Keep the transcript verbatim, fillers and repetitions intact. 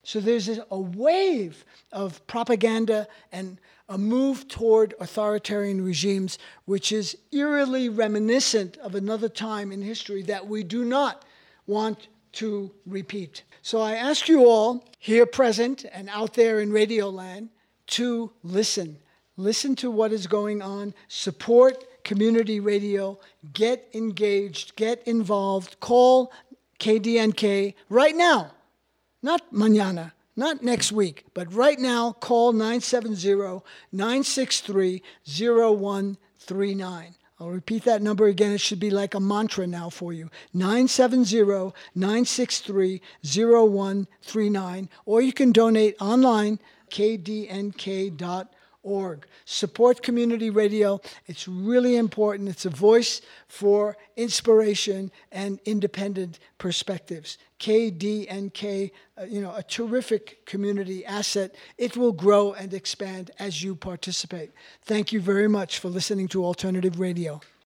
So there's a wave of propaganda and a move toward authoritarian regimes, which is eerily reminiscent of another time in history that we do not want to repeat. So I ask you all, here present and out there in Radio Land, to listen. Listen to what is going on. Support community radio. Get engaged. Get involved. Call K D N K right now. Not mañana. Not next week, but right now, call nine seven zero, nine six three, zero one three nine. I'll repeat that number again. It should be like a mantra now for you. nine seven zero, nine six three, zero one three nine. Or you can donate online, k d n k dot org. Support community radio. It's really important. It's a voice for inspiration and independent perspectives. K D N K, uh, you know, a terrific community asset. It will grow and expand as you participate. Thank you very much for listening to Alternative Radio.